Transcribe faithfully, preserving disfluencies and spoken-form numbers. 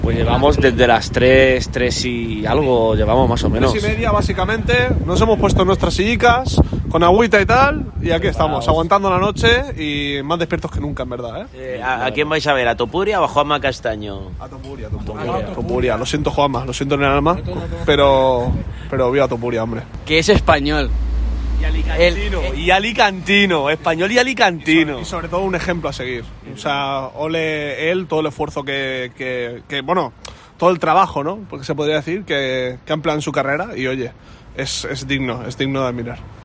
Pues llevamos desde las tres, tres y algo, llevamos más o menos. Tres y media, básicamente. Nos hemos puesto nuestras sillicas con agüita y tal, y aquí estamos, aguantando la noche y más despiertos que nunca, en verdad, ¿eh? Eh, ¿a, ¿A quién vais a ver? ¿A Topuria o a Juanma Castaño? A Topuria, a Topuria. A Topuria. Lo siento, Juanma, lo siento en el alma, pero, pero viva Topuria, hombre. Que es español. Y alicantino, el, y alicantino, español y alicantino. Y sobre, y sobre todo un ejemplo a seguir. O sea, ole él, todo el esfuerzo que, que, que, bueno, todo el trabajo, ¿no? Porque se podría decir que, que ha empleado en su carrera y oye, es, es digno, es digno de admirar.